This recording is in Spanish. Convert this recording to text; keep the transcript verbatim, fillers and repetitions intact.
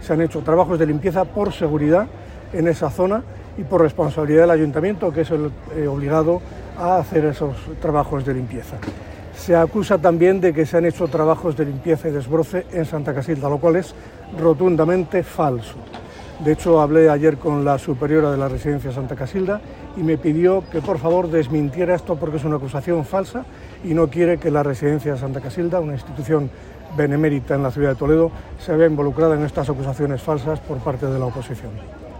se han hecho trabajos de limpieza por seguridad en esa zona y por responsabilidad del ayuntamiento, que es el eh, obligado a hacer esos trabajos de limpieza. Se acusa también de que se han hecho trabajos de limpieza y desbroce en Santa Casilda, lo cual es rotundamente falso. De hecho, hablé ayer con la superiora de la residencia Santa Casilda y me pidió que por favor desmintiera esto porque es una acusación falsa y no quiere que la residencia Santa Casilda, una institución benemérita en la ciudad de Toledo, se vea involucrada en estas acusaciones falsas por parte de la oposición.